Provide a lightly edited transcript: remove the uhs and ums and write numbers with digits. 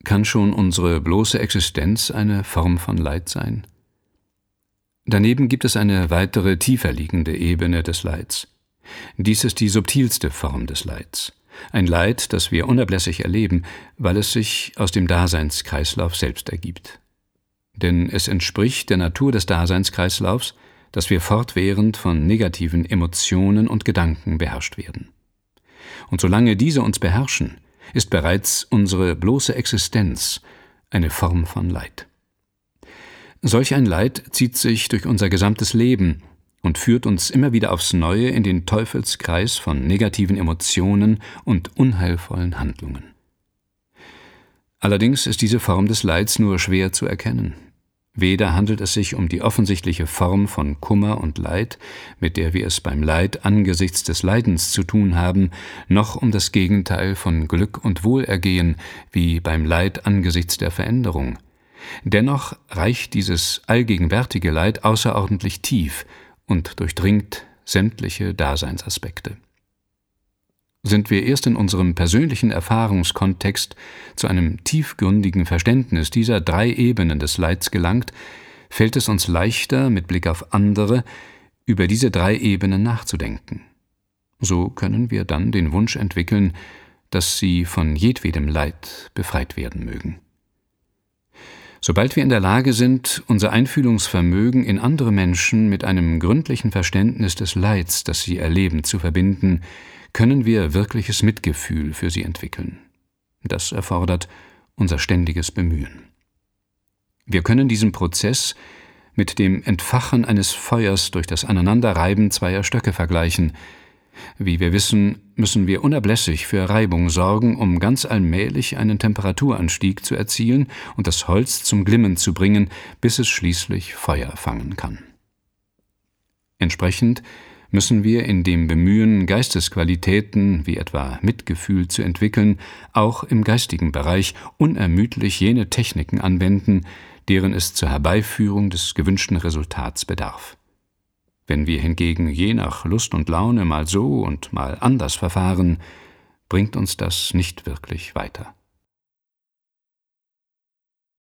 Kann schon unsere bloße Existenz eine Form von Leid sein? Daneben gibt es eine weitere, tiefer liegende Ebene des Leids. Dies ist die subtilste Form des Leids. Ein Leid, das wir unablässig erleben, weil es sich aus dem Daseinskreislauf selbst ergibt. Denn es entspricht der Natur des Daseinskreislaufs, dass wir fortwährend von negativen Emotionen und Gedanken beherrscht werden. Und solange diese uns beherrschen, ist bereits unsere bloße Existenz eine Form von Leid. Solch ein Leid zieht sich durch unser gesamtes Leben und führt uns immer wieder aufs Neue in den Teufelskreis von negativen Emotionen und unheilvollen Handlungen. Allerdings ist diese Form des Leids nur schwer zu erkennen. Weder handelt es sich um die offensichtliche Form von Kummer und Leid, mit der wir es beim Leid angesichts des Leidens zu tun haben, noch um das Gegenteil von Glück und Wohlergehen, wie beim Leid angesichts der Veränderung. Dennoch reicht dieses allgegenwärtige Leid außerordentlich tief und durchdringt sämtliche Daseinsaspekte. Sind wir erst in unserem persönlichen Erfahrungskontext zu einem tiefgründigen Verständnis dieser 3 Ebenen des Leids gelangt, fällt es uns leichter, mit Blick auf andere, über diese 3 Ebenen nachzudenken. So können wir dann den Wunsch entwickeln, dass sie von jedwedem Leid befreit werden mögen. Sobald wir in der Lage sind, unser Einfühlungsvermögen in andere Menschen mit einem gründlichen Verständnis des Leids, das sie erleben, zu verbinden, können wir wirkliches Mitgefühl für sie entwickeln. Das erfordert unser ständiges Bemühen. Wir können diesen Prozess mit dem Entfachen eines Feuers durch das Aneinanderreiben zweier Stöcke vergleichen. Wie wir wissen, müssen wir unablässig für Reibung sorgen, um ganz allmählich einen Temperaturanstieg zu erzielen und das Holz zum Glimmen zu bringen, bis es schließlich Feuer fangen kann. Entsprechend müssen wir in dem Bemühen, Geistesqualitäten wie etwa Mitgefühl zu entwickeln, auch im geistigen Bereich unermüdlich jene Techniken anwenden, deren es zur Herbeiführung des gewünschten Resultats bedarf. Wenn wir hingegen je nach Lust und Laune mal so und mal anders verfahren, bringt uns das nicht wirklich weiter.